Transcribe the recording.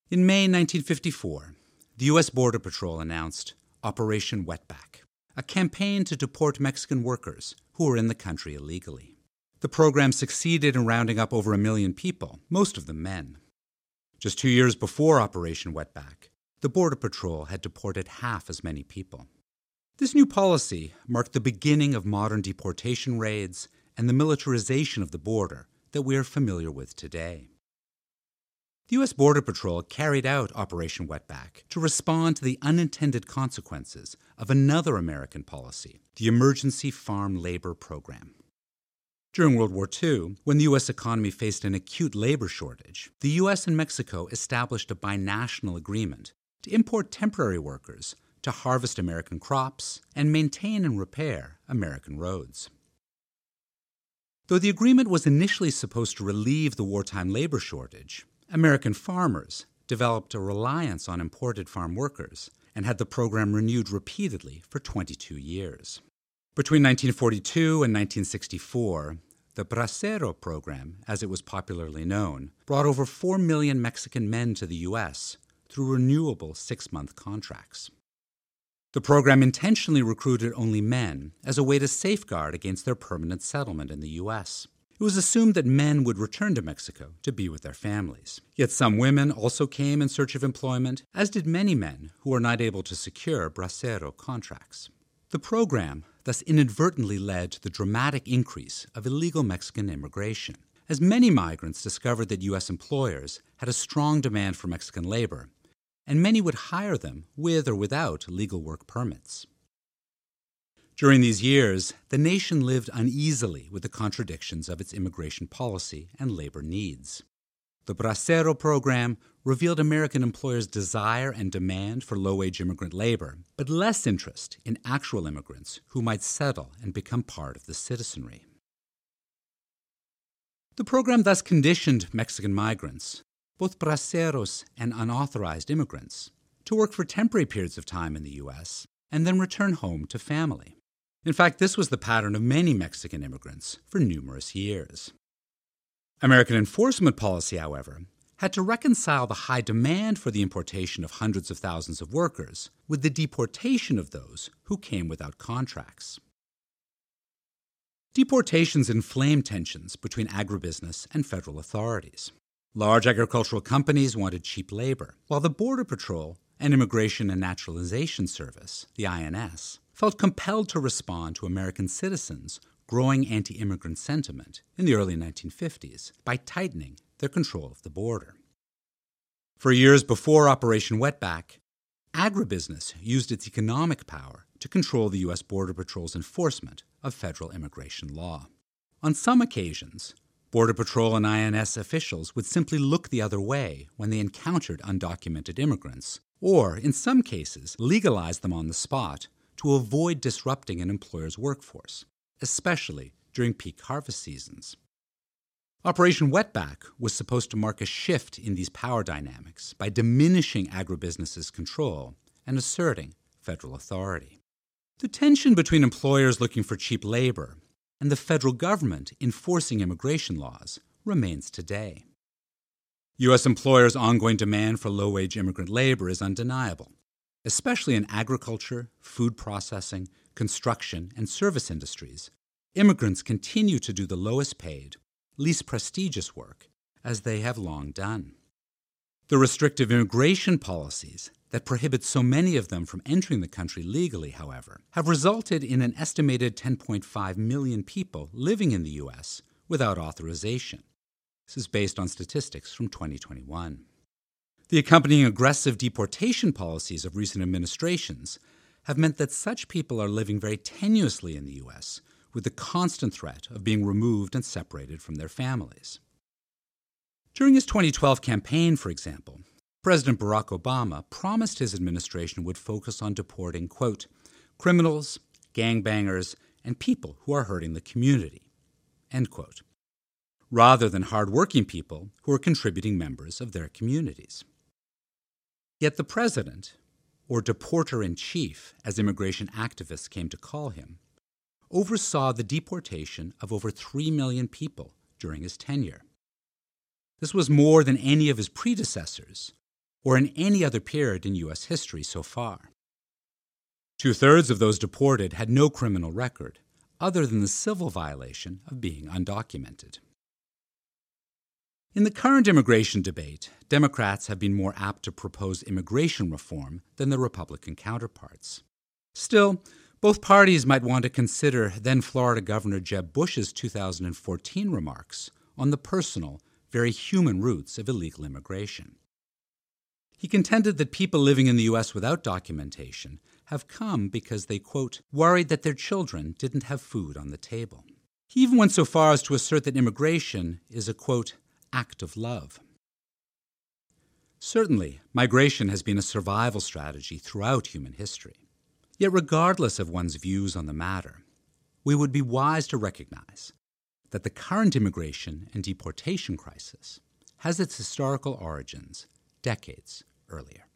In May 1954, the U.S. Border Patrol announced Operation Wetback, a campaign to deport Mexican workers who were in the country illegally. The program succeeded in rounding up over 1 million people, most of them men. Just 2 years before Operation Wetback, the Border Patrol had deported half as many people. This new policy marked the beginning of modern deportation raids and the militarization of the border that we are familiar with today. The U.S. Border Patrol carried out Operation Wetback to respond to the unintended consequences of another American policy, the Emergency Farm Labor Program. During World War II, when the U.S. economy faced an acute labor shortage, the U.S. and Mexico established a binational agreement to import temporary workers to harvest American crops and maintain and repair American roads. Though the agreement was initially supposed to relieve the wartime labor shortage, American farmers developed a reliance on imported farm workers and had the program renewed repeatedly for 22 years. Between 1942 and 1964, the Bracero program, as it was popularly known, brought over 4 million Mexican men to the U.S. through renewable 6-month contracts. The program intentionally recruited only men as a way to safeguard against their permanent settlement in the U.S. It was assumed that men would return to Mexico to be with their families. Yet some women also came in search of employment, as did many men who were not able to secure Bracero contracts. The program thus inadvertently led to the dramatic increase of illegal Mexican immigration, as many migrants discovered that U.S. employers had a strong demand for Mexican labor, and many would hire them with or without legal work permits. During these years, the nation lived uneasily with the contradictions of its immigration policy and labor needs. The Bracero program revealed American employers' desire and demand for low-wage immigrant labor, but less interest in actual immigrants who might settle and become part of the citizenry. The program thus conditioned Mexican migrants, both braceros and unauthorized immigrants, to work for temporary periods of time in the U.S. and then return home to family. In fact, this was the pattern of many Mexican immigrants for numerous years. American enforcement policy, however, had to reconcile the high demand for the importation of hundreds of thousands of workers with the deportation of those who came without contracts. Deportations inflamed tensions between agribusiness and federal authorities. Large agricultural companies wanted cheap labor, while the Border Patrol and Immigration and Naturalization Service, the INS, felt compelled to respond to American citizens' growing anti-immigrant sentiment in the early 1950s by tightening their control of the border. For years before Operation Wetback, agribusiness used its economic power to control the U.S. Border Patrol's enforcement of federal immigration law. On some occasions, Border Patrol and INS officials would simply look the other way when they encountered undocumented immigrants, or, in some cases, legalize them on the spot to avoid disrupting an employer's workforce, especially during peak harvest seasons. Operation Wetback was supposed to mark a shift in these power dynamics by diminishing agribusiness's control and asserting federal authority. The tension between employers looking for cheap labor and the federal government enforcing immigration laws remains today. U.S. employers' ongoing demand for low-wage immigrant labor is undeniable, especially in agriculture, food processing, construction, and service industries. Immigrants continue to do the lowest paid, least prestigious work, as they have long done. The restrictive immigration policies that prohibit so many of them from entering the country legally, however, have resulted in an estimated 10.5 million people living in the U.S. without authorization. This is based on statistics from 2021. The accompanying aggressive deportation policies of recent administrations have meant that such people are living very tenuously in the U.S., with the constant threat of being removed and separated from their families. During his 2012 campaign, for example, President Barack Obama promised his administration would focus on deporting, quote, criminals, gangbangers, and people who are hurting the community, end quote, rather than hardworking people who are contributing members of their communities. Yet the president, or deporter-in-chief, as immigration activists came to call him, oversaw the deportation of over 3 million people during his tenure. This was more than any of his predecessors, or in any other period in U.S. history so far. 2/3 of those deported had no criminal record, other than the civil violation of being undocumented. In the current immigration debate, Democrats have been more apt to propose immigration reform than their Republican counterparts. Still, both parties might want to consider then Florida Governor Jeb Bush's 2014 remarks on the personal, very human roots of illegal immigration. He contended that people living in the U.S. without documentation have come because they, quote, worried that their children didn't have food on the table. He even went so far as to assert that immigration is a, quote, act of love. Certainly, migration has been a survival strategy throughout human history. Yet regardless of one's views on the matter, we would be wise to recognize that the current immigration and deportation crisis has its historical origins decades earlier.